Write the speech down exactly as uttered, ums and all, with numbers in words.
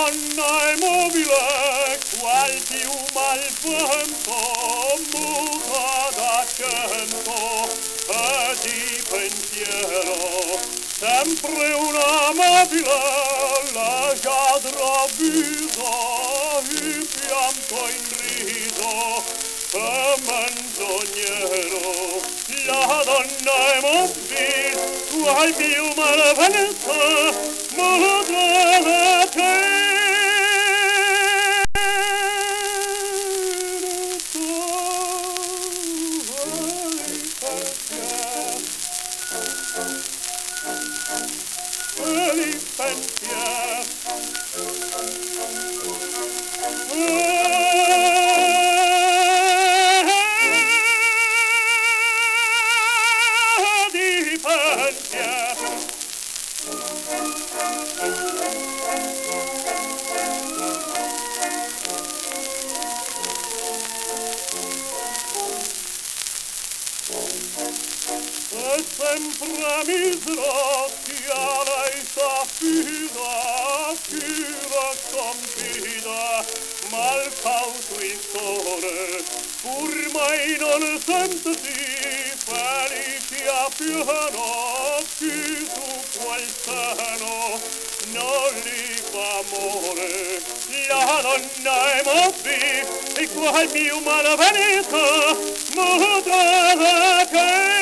donna è mobile, qual piuma al vento, muta d'accento e di pensiero. Sempre una mobile, leggiadra viso, il pianto in riso, e menzognero. La donna è mobile, qual piuma al vento, muta d'accento. E sempre misero chiara e s'affida, pura confida, mal cauto il sole, pur mai non sentesi felici a piano, chi su quel seno non li fa amore. La donna è mobile, e qual mio malvenuto muta che